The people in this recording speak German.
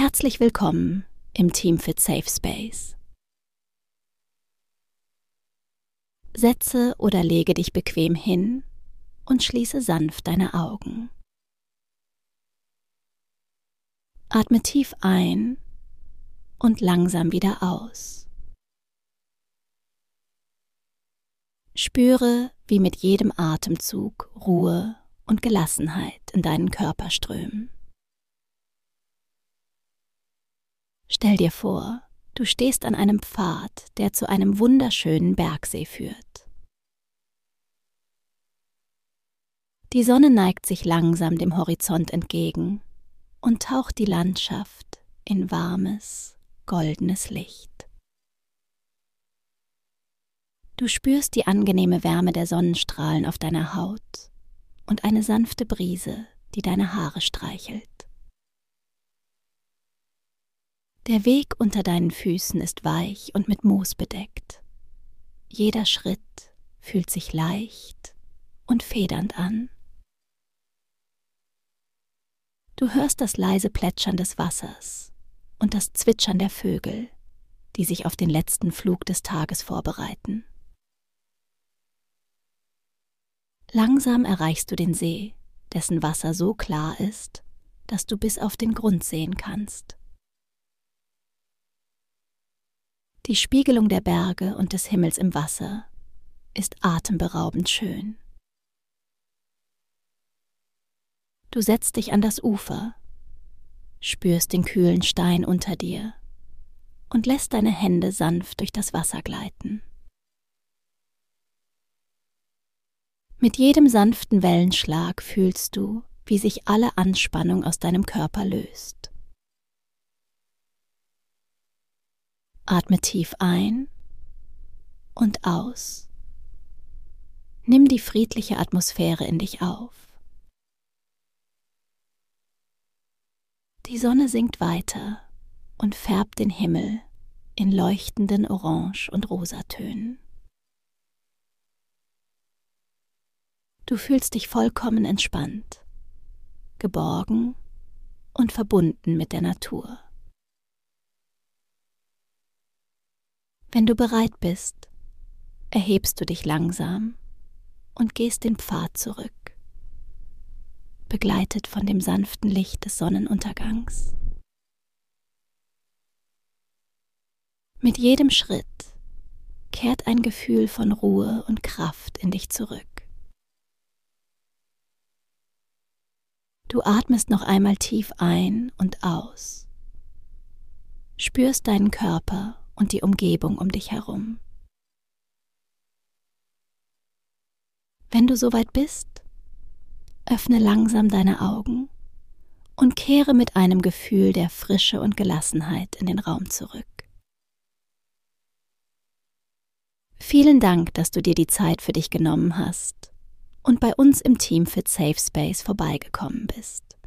Herzlich willkommen im Teamfit Safe Space. Setze oder lege dich bequem hin und schließe sanft deine Augen. Atme tief ein und langsam wieder aus. Spüre, wie mit jedem Atemzug Ruhe und Gelassenheit in deinen Körper strömen. Stell dir vor, du stehst an einem Pfad, der zu einem wunderschönen Bergsee führt. Die Sonne neigt sich langsam dem Horizont entgegen und taucht die Landschaft in warmes, goldenes Licht. Du spürst die angenehme Wärme der Sonnenstrahlen auf deiner Haut und eine sanfte Brise, die deine Haare streichelt. Der Weg unter deinen Füßen ist weich und mit Moos bedeckt. Jeder Schritt fühlt sich leicht und federnd an. Du hörst das leise Plätschern des Wassers und das Zwitschern der Vögel, die sich auf den letzten Flug des Tages vorbereiten. Langsam erreichst du den See, dessen Wasser so klar ist, dass du bis auf den Grund sehen kannst. Die Spiegelung der Berge und des Himmels im Wasser ist atemberaubend schön. Du setzt dich an das Ufer, spürst den kühlen Stein unter dir und lässt deine Hände sanft durch das Wasser gleiten. Mit jedem sanften Wellenschlag fühlst du, wie sich alle Anspannung aus deinem Körper löst. Atme tief ein und aus. Nimm die friedliche Atmosphäre in dich auf. Die Sonne sinkt weiter und färbt den Himmel in leuchtenden Orange- und Rosatönen. Du fühlst dich vollkommen entspannt, geborgen und verbunden mit der Natur. Wenn du bereit bist, erhebst du dich langsam und gehst den Pfad zurück, begleitet von dem sanften Licht des Sonnenuntergangs. Mit jedem Schritt kehrt ein Gefühl von Ruhe und Kraft in dich zurück. Du atmest noch einmal tief ein und aus, spürst deinen Körper und die Umgebung um dich herum. Wenn du soweit bist, öffne langsam deine Augen und kehre mit einem Gefühl der Frische und Gelassenheit in den Raum zurück. Vielen Dank, dass du dir die Zeit für dich genommen hast und bei uns im Teamfit Safe Space vorbeigekommen bist.